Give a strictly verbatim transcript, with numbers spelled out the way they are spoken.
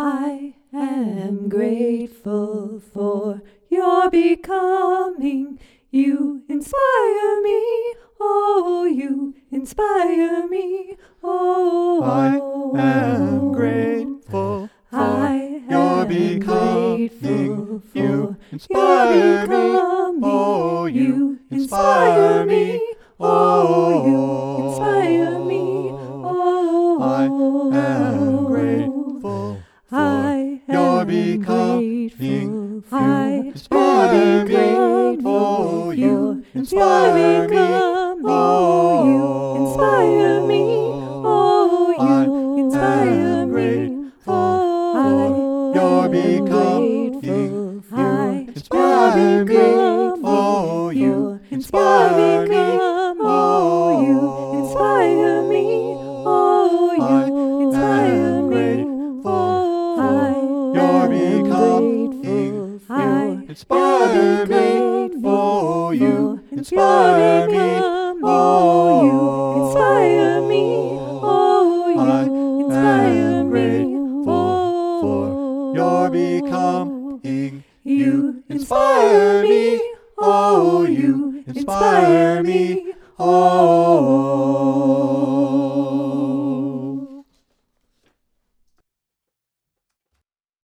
I am grateful for your becoming. You inspire me, oh, you inspire me, oh. I am grateful for I your am becoming. grateful You for inspire your me, becoming. oh, you You inspire inspire me, me, oh, you inspire me, oh. I am grateful for I your am becoming. grateful. You I inspire am me, oh, grateful you for inspire your me, becoming. oh, You inspire me, oh, you inspire I am me, grateful oh. for your becoming. Grateful. You I inspire am me, oh, grateful. you You inspire me, oh, you inspire me, oh, you inspire am me, grateful oh, for I your am becoming. grateful. You I inspire me, am oh, you grateful inspire for me, your oh, becoming. You inspire me, oh, you inspire am me, grateful for your becoming. You inspire me, oh, you inspire me, oh.